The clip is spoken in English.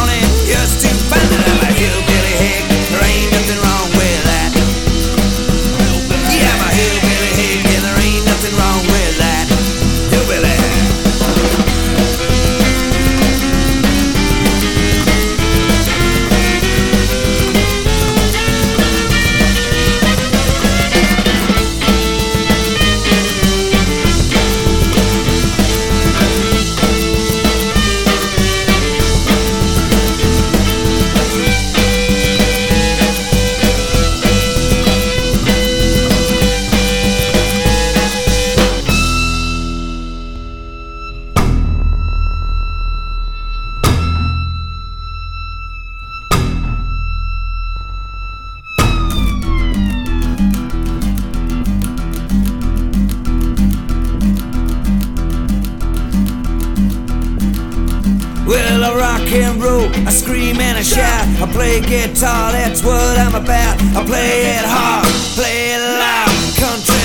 morning just to find that I'm a hillbilly hick. There ain't nothing wrong with that. Yeah, I'm a hillbilly hick, and there ain't nothing wrong with that. Hillbilly. Well, I rock and roll, I scream and I shout. I play guitar, that's what I'm about. I play it hard, play it loud. Country